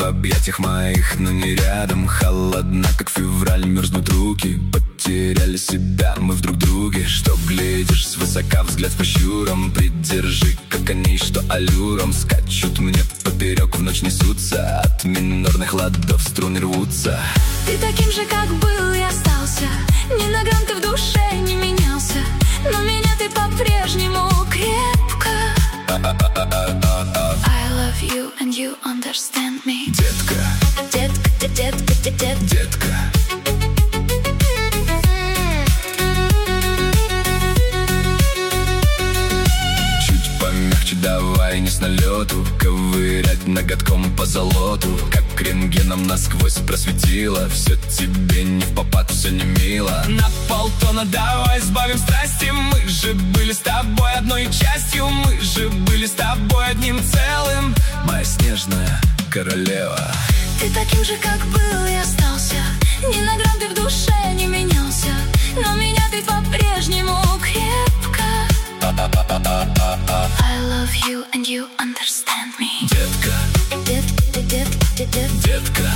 в объятиях моих, но не рядом. Холодна, как февраль, мерзнут руки. Потеряли себя мы в друг друге. Что глядишь свысока, взгляд с прищуром. Придержи, как коней, что аллюром скачут мне поперек, в ночь несутся. От минорных ладов струны рвутся. Ты таким же, как был, и остался. Ни на грамм ты в душе не менялся, но меня ты по-прежнему крепко. I love you and you understand me. Детка, Детка, детка, детка, детка. Чуть помягче давай, не с налету. Ковырять ноготком по золоту. Как рентгеном насквозь просветило. Все тебе не впопад, все не мило. На полтона давай сбавим страсти. Мы же были с тобой одной частью. Мы же были с тобой одним целым. Моя снежная королева. Ты таким же, как был, и остался. Ни на грамм ты в душе не менялся, но меня ты по-прежнему крепко. I love you and you understand me. Детка, Детка, детка, детка, детка.